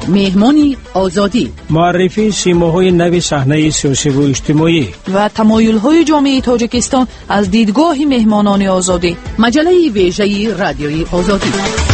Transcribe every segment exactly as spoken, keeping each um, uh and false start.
مهمان آزادی، معرفی سیماهای نو صحنه سیاسی و اجتماعی و تمایل‌های جامعه تاجیکستان از دیدگاه مهمانان آزادی. مجله ویژه رادیوی آزادی.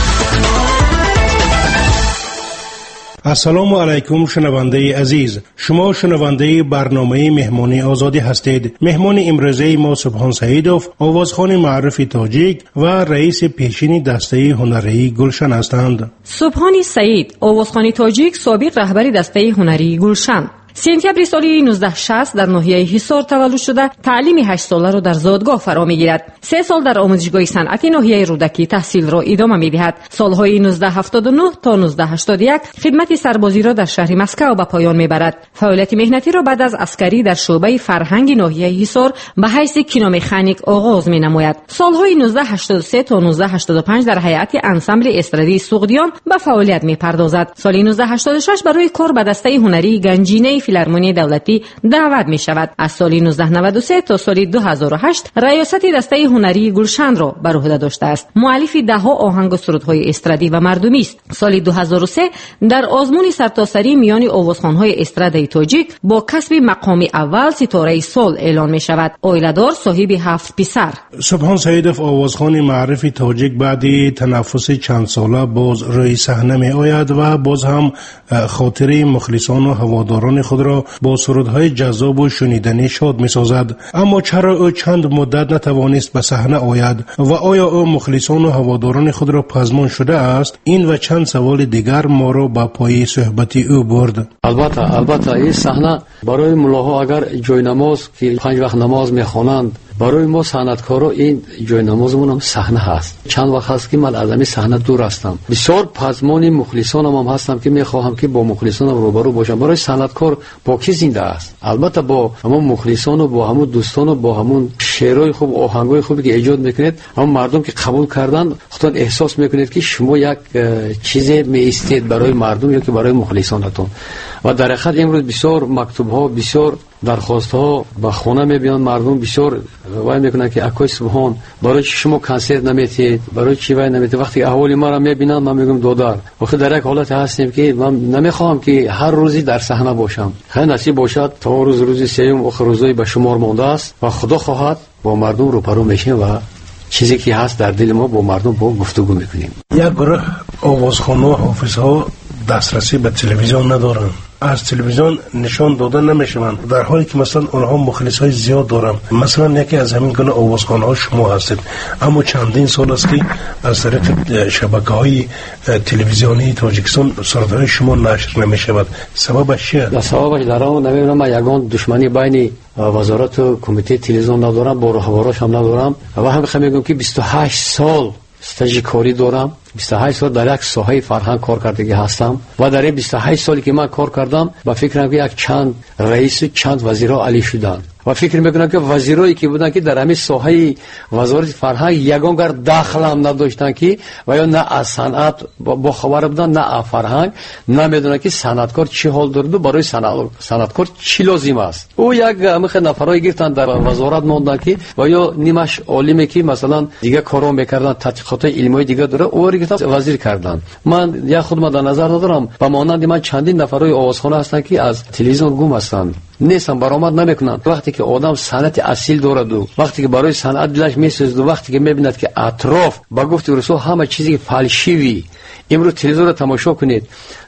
السلام علیکم شنونده عزیز، شما شنونده برنامه مهمانی آزادی هستید. مهمان امروزه ما سبحان سعیدوف، آوازخوان معروف تاجیک و رئیس پیشین دسته هنری گلشن هستند. سبحان سعید، آوازخوان تاجیک، سابق رهبر دسته هنری گلشن. سپتامبر سال نوزده شصت در ناحیه حصار تولد شده، تعلیم هشت ساله را در زادگاه فرا میگیرد. سه سال در آموزشگاه صنعتی ناحیه رودکی تحصیل را ادامه میدهد. سالهای نوزده هفتاد و نه تا نوزده هشتاد و یک خدمت سربازی را در شهر مسکو به پایان میبرد. فعالیت مهنتی را بعد از عسکری در شعبه فرهنگ ناحیه حصار به حیث کینومکانیک آغاز مینماید. سالهای نوزده هشتاد و سه تا نوزده هشتاد و پنج در هیئت انسامبل استرادی سوغدیان به فعالیت میپردازد. سال نوزده هشتاد و شش برای کار به دسته هنری گنجینه فیلارمونی دولتی دعوت می شود. از سال نوزده نود و سه تا سال دو هزار و هشت ریاست دسته هنری گلشن را بر عهده داشته است. مؤلف دهها آهنگ و سرودهای استرادی و مردمی است. سال دو هزار و سه در آزمون سرتاسری میان آوازخوان‌های استرادی تاجیک با کسب مقام اول ستاره سال اعلان می شود. عائله‌دار، صاحب هفت پسر. سبحان سعیدوف، آوازخوان معروف تاجیک بعد تنفس چند ساله باز روی صحنه می آید و باز هم خاطره مخلصان و هواداران خود را با سرودهای جذاب و شنیدنی شاد می سازد. اما چرا او چند مدت نتوانست به صحنه آید و آیا او مخلصان و هواداران خود را پزمان شده است؟ این و چند سوال دیگر ما را به پای صحبتی او برد. البته البته این صحنه برای ملاها اگر جای نماز که پنج وقت نماز میخوانند، برای ما صنعتکارا این جای نمازمون هم صحنه هست. چند وقت هست که من از این صحنه دور هستم. بسیار پزمان مخلصانم هم هستم که میخواهم که با مخلصانم روبرو باشم. برای صنعتکار با کی زنده است؟ البته با همون مخلصان و با همون دوستان و با همون شعرهای خوب، آهنگای خوبی که ایجاد میکنید، همون مردم که قبول کردن، خودتون احساس میکنید که شما یک چیز میستید برای مردم یا که برای مخلصانتون. و در حقیقت امروز بسیار مکتوب ها، بسیار درخواست ها به خونه میبینن مردم، بسیار وای میکنن که اکوی سبحان برای چی شما کنسرت نمیتید، برای چی وای نمیتید. وقتی احوال ما را میبینن من میگم دودار وقتی در یک حالت هستیم که من نمیخوام که هر روزی در صحنه باشم. خیلی نصیب باشد تا روز روزی سیوم آخر روزای به شمار مانده است و خدا خواهد با مردم روبرو میشیم و چیزی که هست در دل ما با مردم با گفتگو میکنیم. یک گروه آوازخوان و حافظها دسترسی به تلویزیون ندارن، از تلویزیون نشان داده نمیشوند، در حالی که مثلا اونها مخلصای زیاد دارن. مثلا یکی از همین گونه آوازخوان‌ها شما هستید، اما چندین سال است که از طریق شبکه‌های تلویزیونی تاجیکستان سرودهای شما نشر نمیشود. سببش چیه؟ سببش در اون نمیدونم، من یگان دشمنی بین وزارت و کمیته تلویزیون ندارم، با راهبراش هم ندارم و هم میخوام بگم که بیست و هشت سال استاژ کاری دارم. بیست و هشت سال در یک ساحه فرهنگ کار کردگی هستم و در این بیست و هشت سالی که من کار کردم با فکرم که یک چند رئیس و چند وزیرا علی شدن و فکر میکنم که وزیرایی که بودن که در همین ساحه وزارت فرهنگ یگان گر دخل هم نداشتن که و یا نه از صنعت با خبر بودن، نه از فرهنگ، نمیدونن که صنعتکار چی حال داره و برای صنعتکار چی لازم است. او یک مخ نفرای گرفتن در وزارت موندن که و یا نیمش عالمی که مثلا دیگه کارا میکردن، تحقیقات علمی دیگه داره، او رو گرفتن وزیر کردن. من یا خودم در نظر دارم با مانند من چندین نفرای آوازخوان هستن که از تلویزیون گم هستند، نیستن، برآمد نمیکنن. وقتی که آدم صنعت اصیل دارد و وقتی که برای صنعت دلش میسوزد و وقتی که میبیند که اطراف با گفت رسول همه چیزی فالشیوی، امروز تلویزیون رو تماشا کنید،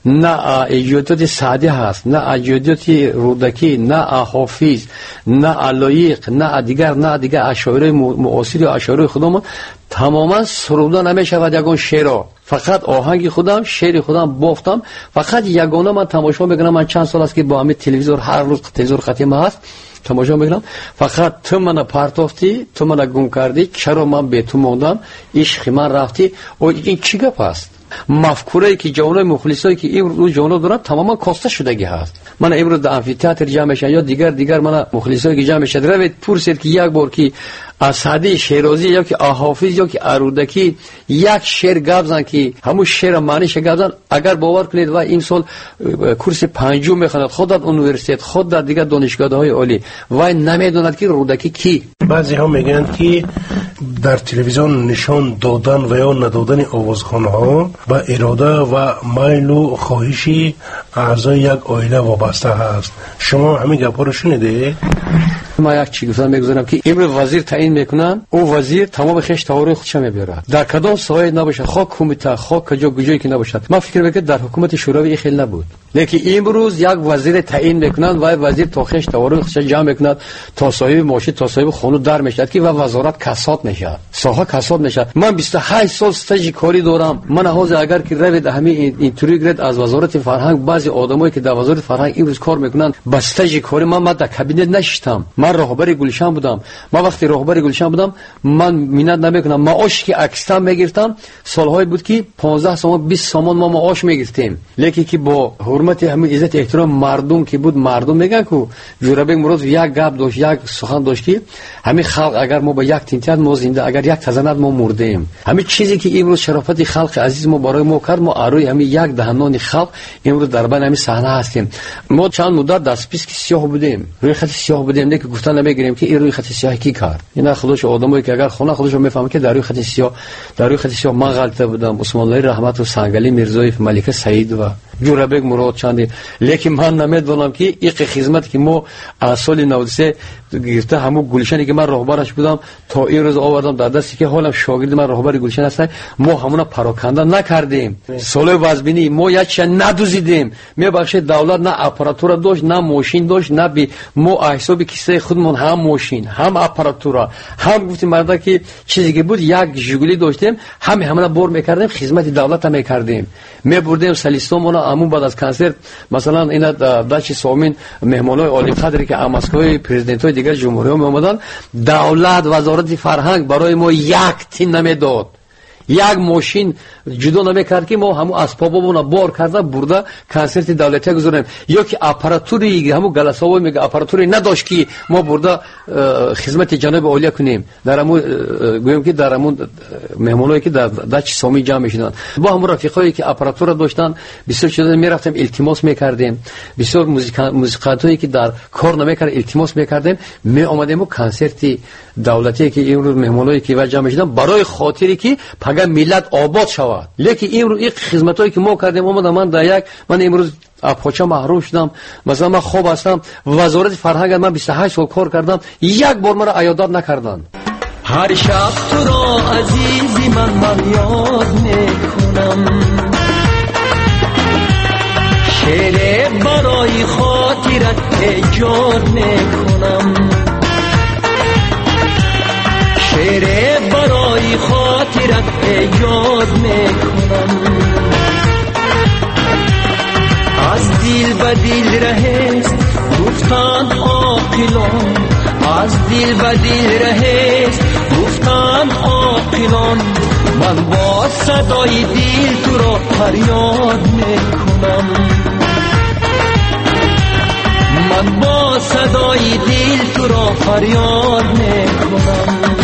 نه ایجادات سعدی هست، نه ایجادات رودکی، نه حافظ، نه علایق، نه دیگر نه دیگر اشاعره معاصر و اشاعره خودمون تماما سروده نمیشود. یگان شعر، فقط آهنگ خودم، شعر خودم بافتم، فقط یگانه من تماشا میکنم. من چند سال است که با همین تلویزیون هر روز تلویزیون ختم هست تماشا میکنم، فقط تو منو پرتافتی، تو منو گم کردی، چرا من به تو موندم، عشق من رفتی. و این چی گپ است؟ مفکوره که جوانای مخلصایی که این رو جوانا دارن تماما کاسته شدگی هست. من امروز در آمفی‌تئاتر جمع میشن یا دیگر دیگر من مخلصایی که جمع میشن روید پرسید که یک بار که از سعدی شیرازی یا که حافظ یا که ارودکی یک شعر گفتن که همون شعر معنیش گفتن، اگر باور کنید و این سال کورس پنجم میخواند خود در یونیورسیته، خود در دیگر دانشگاه‌های عالی و نمیدوند که رودکی کی. بعضی ها میگن که در تلویزیون نشان دادن و یا ندادن آوازخوانه ها با اراده و میل و خواهشی اعضای یک عائله وابسته هست. شما همین گپا رو شنیده؟ ما یک چیز گفتم میگذارم که امروز وزیر تعیین میکنن، او وزیر تمام خش تاور خودش میبره، در کدام سایه نباشه، خاک کمیته خاک کجا گوجایی که نباشد. من فکر میکنم در حکومت شوروی خیلی نبود، لیکن امروز یک وزیر تعیین میکنن و وزیر تا خش تاور خودش جمع میکنه تا صاحب ماشین تا صاحب خانه در میشد که و وزارت کساد میشه، ساحه کساد میشه. من بیست و هشت سال استاژ کاری دارم. من حاضر اگر که روید همین اینطوری گرد از وزارت فرهنگ بعضی آدمایی که در وزارت فرهنگ امروز کار میکنن با استاژ کاری من من در کابینت نشستم. من راهبر گلشن بودم. من وقتی راهبر گلشن بودم من مینت نمیکنم، معاش که اکستم میگرفتم سالهای بود که پانزده سوم بیست سوم ما معاش میگرفتیم، لیکن که با حرمت همین عزت احترام مردم که بود، مردم میگن که جورابک مراد یک گپ داشت، یک سخن داشت که همین خلق اگر ما با یک تینتیت ما زنده، اگر یک تزنت ما مردیم. همین چیزی که امروز شرافت خلق عزیز ما برای ما کرد، ما اروی همین یک دهنان خلق امروز در بین همین صحنه هستیم. ما چند مدت دست پیش که سیاه بودیم، روی خط سیاه بودیم، لیکن گفتن نمیگیریم که این روی خط سیاه کی کرد. اینا خودش آدمایی که اگر خونه خودشون میفهمن که در روی خط سیاه در روی خط سیاه من غلط بودم، عثمان الله رحمت و سنگلی میرزایی ملک سعید و جورابک مراد چندی، لیکن من نمیدونم که این خدمت که ما از سال نود و سه گرفته همون گلشنی که من راهبرش بودم تا این روز آوردم در دستی که حالا شاگرد من راهبر گلشن هستم، ما همونا پراکنده نکردیم. سال وزبینی ما یک ندوزیدیم. میبخشه دولت نه اپاراتور داشت، نه ماشین داشت، نه بی ما حساب کیسه خودمون هم ماشین هم اپاراتور هم گفتیم مردا که چیزی که بود یک ژگولی داشتیم، همه همونا بر میکردیم، خدمت دولت هم میکردیم. میبردیم سلیستون همون بعد از کنسرت مثلا اینا داچی سومین مهمانای عالی قدری که اماسکوی پرزیدنتای دیگر جمهوری ها میومدن، دولت وزارت فرهنگ برای ما یک تین نمیداد، یک ماشین جدا نمیکرد که ما همون اسبابمون بار کرده برده کنسرت دولتی گذاریم، یا که اپاراتوری همون گلساوی میگه اپاراتوری نداشت که ما برده خدمت جناب عالی کنیم. در همون گویم که در همون مهمونایی که در داچ سامی جمع میشدن با همون رفیقایی که اپاراتور داشتن بسیار چیزا میرفتیم التماس میکردیم، بسیار موزیکانتایی که در کار نمیکرد التماس میکردیم، می اومدیم کنسرت دولتی که این روز مهمونایی که جمع میشدن برای خاطری که اگر ملت آباد شود. لیکن این رو این خدمتایی که ما کردیم اومدم من در یک من امروز اپاچه محروم شدم. مثلا من خوب هستم وزارت فرهنگ من بیست و هشت سال کار کردم، یک بار مرا عیادت نکردن. هر شب تو را عزیزی من من یاد میکنم، شعر برای خاطرت ایجاد میکنم، شعر برای خاطرت ایجاد میکنم. از دل به دل رهست گفتن عاقلان، از دل به دل رهست گفتن عاقلان. من با صدای دل تو را فریاد میکنم، من با صدای دل تو را فریاد میکنم.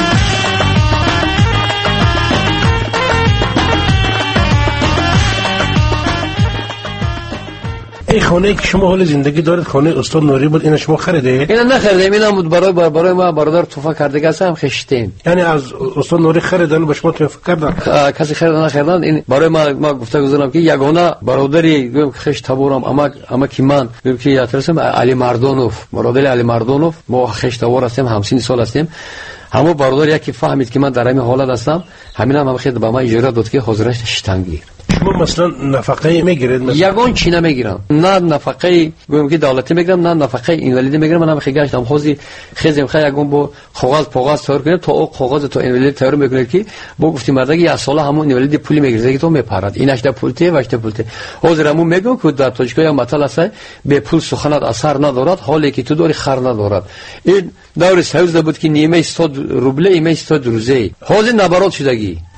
این خانه که شما حال زندگی دارید خانه استاد نوری بود، اینو شما خریده؟ اینا نخریدیم، اینا بود برای برای ما برادر توفا کرده است هم خشتیم. یعنی از استاد نوری خریدن به شما توفا کردن؟ کسی خریدن نخریدن. این برای ما ما گفته گذارم که یگانه برادری گفتم خشت تبورم اما اما کی من گفتم که یادرسم علی مردانوف، برادر علی مردانوف، ما خشت تبور هستیم، همسین سال هستیم. همو برادر یکی فهمید که من در همین حالت هستم، همین هم خیلی به ما اجازه داد که حاضرش شتنگیر. شما مثلا نفقه میگیرید؟ مثلا یگان چی نمیگیرم، نه نفقه گویم که دولتی میگیرم، نه نفقه اینوالیدی میگیرم. من هم خیلی گشتم خوزی خیزم خیلی یگان با کاغذ کاغذ تیار کنیم تا او کاغذ تو اینوالیدی تیار میکنه که با گفتیم مردگی یه سال همون اینوالیدی پولی میگیره که تو میپرد اینش ده پولته واشت پولته. حاضرمون میگم که در تاجیکای مطلب است به پول سخنات اثر ندارد، حالی که تو داری خر ندارد. این دور سوز بود که نیمه صد روبله نیمه صد روزه حاضر نبرات شدگی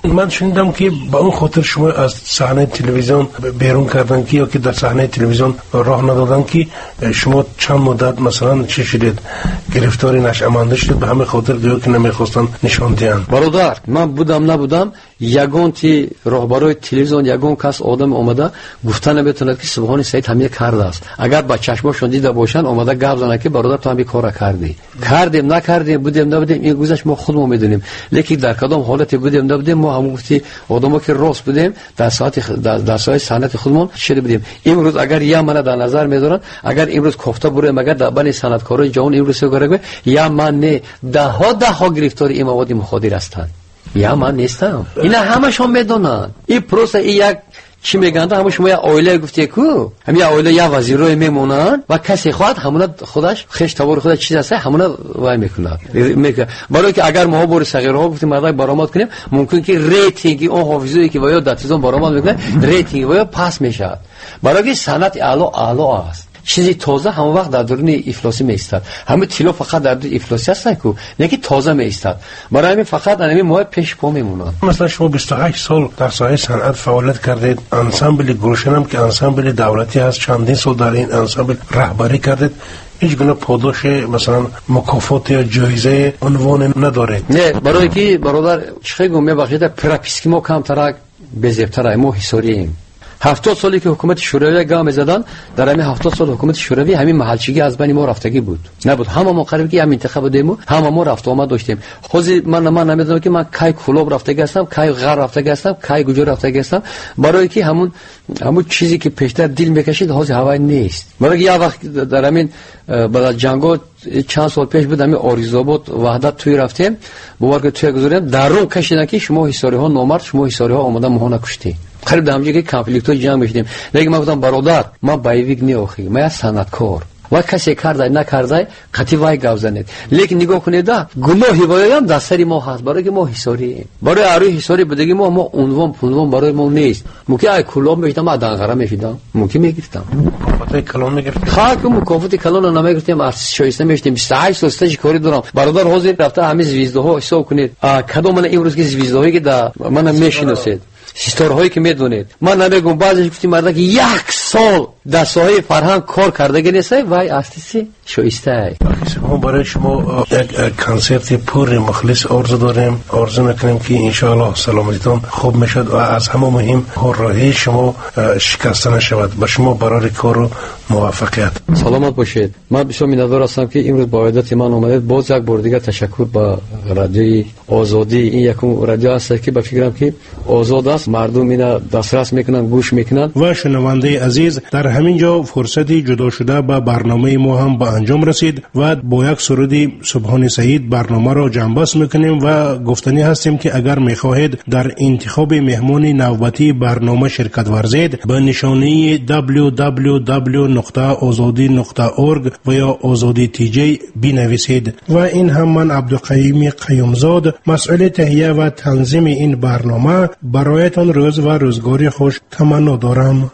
من شنیدم که با اون خاطر شما از صحنه تلویزیون بیرون کردن که یا که در صحنه تلویزیون راه ندادن که شما چند مدت مثلا چه شدید گرفتاری نشأمنده شدید به همه خاطر دیگه که نمیخواستن نشان دهند. برادر من بودم نبودم یگان تی راهبرای تلویزیون یگان کس آدم اومده گفتن نمیتونه که سبحان سید همین کرده است. اگر با چشمشون دیده باشن اومده گپ زنه که برادر تو همین کارا کردی. کردیم نکردیم بودیم نبودیم این گذشت ما خودمون میدونیم. لیکن در کدام حالتی بودیم نبودیم ما هم گفتی آدما که راست بودیم در ساعت در ساعت صنعت خودمون شده بودیم. امروز اگر یا من در نظر میذارن اگر امروز کوفته بره مگر در بین صنعتکارای جهان امروز سوگره یا من نه ده ها ده ها گرفتاری این مواد مخدر هستند یا من نیستم. اینا همشون میدونن این پروسه یک چی میگن همون شما یا اویله گفتی کو همین اویله یا وزیرای میمونن و کسی خواهد همون خودش خش تبار خودش چیز هست همون وای میکنه میگه برای که اگر ما بر صغیرها گفتیم مردای برآمد کنیم ممکن که ریتینگ اون حافظه‌ای که باید داتیزون برآمد میکنه ریتینگ باید پاس میشه برای که صنعت اعلی اعلی است چیزی تازه همون وقت در درون افلاسی میستاد همه طلا فقط در درون افلاسی هستن کو نه که تازه میستاد برای همین فقط همین ما پیش پا میمونن. مثلا شما بیست و هشت سال در ساحه صنعت فعالیت کردید انسامبل گلشن هم که انسامبل دولتی هست چندین سال در این انسامبل رهبری کردید هیچ گونه پاداش مثلا مکافات یا جایزه عنوان نداره؟ نه برای که برادر چه گم میبخشید پراپیسکی ما کم ترک بزرگتره ما حساریم هفتاد سالی که حکومت شوروی گام زدن در همین هفتاد سال حکومت شوروی همین محلچگی از بین ما رفتگی بود نبود همه ما قرار که هم انتخاب بودیم همه ما رفت آمد داشتیم خودی من من نمیدونم که من کی کلوب رفتگی هستم کی غر رفتگی هستم کی گوجه رفتگی هستم برای که همون همون چیزی که پیشتر دل میکشید حاضر هوای نیست برای یه وقت در همین بعد جنگو چند سال پیش بود همین آریزاباد وحدت توی رفتیم باور که توی گذاریم درون کشیدن که شما حساری ها نامرد شما حساری ها اومدن ماها نکشتی خیلی دامجی که کانفلیکت جنگ میشدیم لیکن من گفتم برادر ما بایویک نیوخی ما صنعتکار و کسی کرده نکرده قطعی وای گوزنید لیکن نگاه کنید گناهی باید در سری ما هست برای که ما حساری برای آروی حساری بدگی ما ما عنوان پونوان برای ما نیست ممکن ای کلام میشدم ما دنگره میشدم ممکن میگرفتم مکافات کلان میگرفتم خاک مکافات کلان نمیگرفتیم ارتش شایسته میشدیم بیست و هشت سال استاژ کاری دارم برادر حاضر رفته همین زویزده ها حساب کنید کدوم من امروز که زویزده هایی که در من میشناسید سیستارهایی که میدونید من نمیگم بعضیش گفتیم مردا که یک سال در ساحه فرهنگ کار کردگی نیست وای اساسی شایسته ما برای شما یک کنسرت پر مخلص آرزو داریم آرزو میکنیم که ان شاء الله سلامتیتون خوب میشد و از همه مهم راهی شما شکسته نشود با شما برای کار و موفقیت سلامت باشید. من بسیار میندار هستم که امروز با عادت من اومدید باز یک بار دیگه تشکر با رادیوی آزادی این یکم رادیو است که به فکرم که آزاد است مردم اینا دسترس میکنن گوش میکنن و شنونده عزیز در همین جا فرصتی جدا شده با برنامه ما هم به انجام رسید و با یک سرودی سبحان سید برنامه را جنبست میکنیم و گفتنی هستیم که اگر میخواهید در انتخاب مهمان نوبتی برنامه شرکت ورزید به نشانه دبلیو دبلیو دبلیو نقطه آزادی نقطه اورگ و یا آزادی تی جی بنویسید و این هم من عبدالقیوم قیومزاد مسئول تهیه و تنظیم این برنامه برایتان روز و روزگاری خوش تمنا دارم.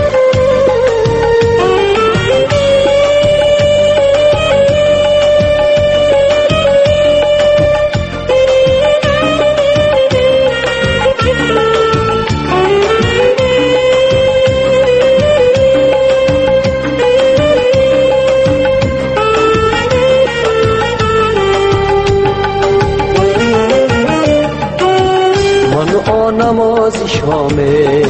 نمازی شامه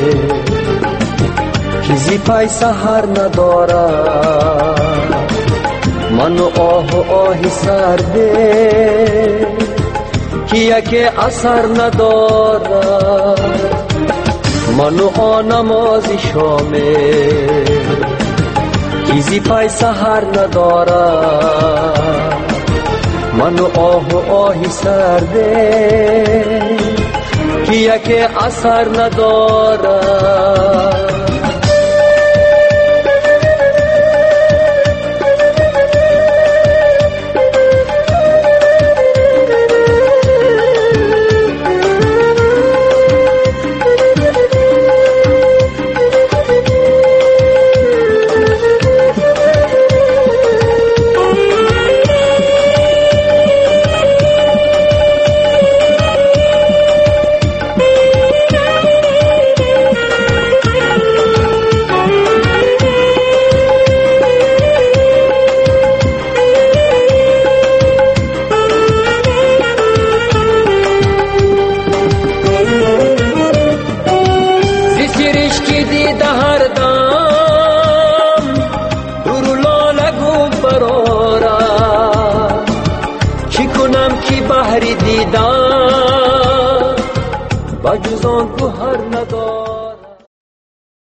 کسی پای سحر ندارم من آه و آهی سرده که یک اثر ندارم من آه نمازی شامه کسی پای سحر ندارم من آه و آهی سرده که یک اثر ندارد دهر